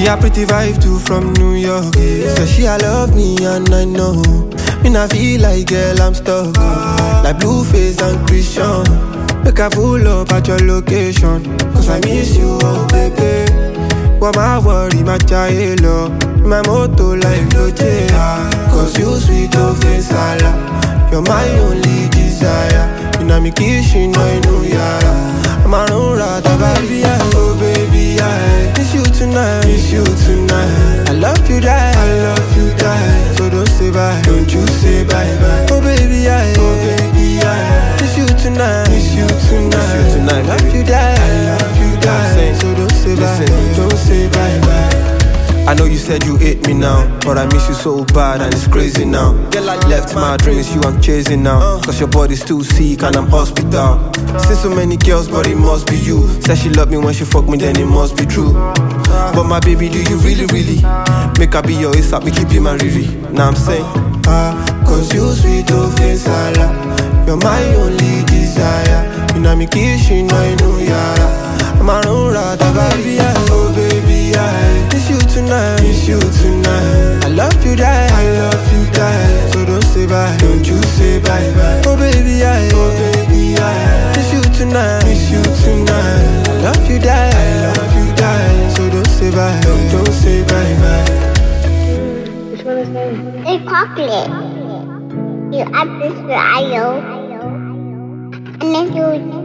a pretty vibe too from New York. So she I love me and I know. Me not feel like girl I'm stuck. Like Blueface and Christian. Make I pull up at your location. Cause I miss you, oh baby. What my worry, my child, my motto like Loche. Cause you sweet of Sala. You're my only desire. You know me kissing, I know yara. I'm a rata, baby, oh baby, I miss you tonight, miss you tonight. I love you, die, I love you, die. So don't say bye, don't you say bye, bye. Oh baby, oh baby, I miss you tonight, miss you tonight. Miss you tonight, I love you, die, I love you, die. So don't say bye, don't say bye, bye. I know you said you hate me now, but I miss you so bad and it's crazy now. Left my dreams, you I'm chasing now. Cause your body's too sick and I'm hospital. Seen so many girls, but it must be you. Said she loved me when she fucked me, then it must be true. But my baby, do you really, really? Make her be your ASAP, me keep you my Riri. Now I'm saying, cause you sweet of Sala. You're my only desire. You know me kissing, I know yara. I'm a rata, baby, oh baby, I miss you tonight, miss you tonight. I love you, die, I love you, die. So don't say bye, don't you say bye, bye. Oh baby, oh baby, I miss you tonight, miss you tonight. I love you, die, I love you, die. So don't say bye, don't say bye, bye. Which one is that? It's chocolate. You add this to Ayo. And then you...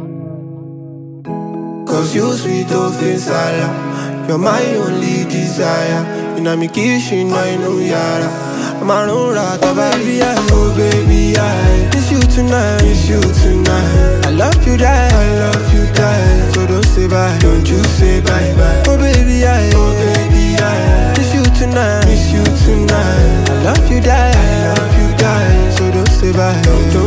Cause you sweet of Sala. You're my only desire. You know me kissing, I know yara. I'm a rata, baby, oh baby, I miss you tonight, miss you tonight. I love you, die, I love you, die. So don't say bye, don't you say bye, bye. Oh baby, oh baby, I miss you tonight, miss you tonight. I love you, die, I love you, die. So don't say bye, don't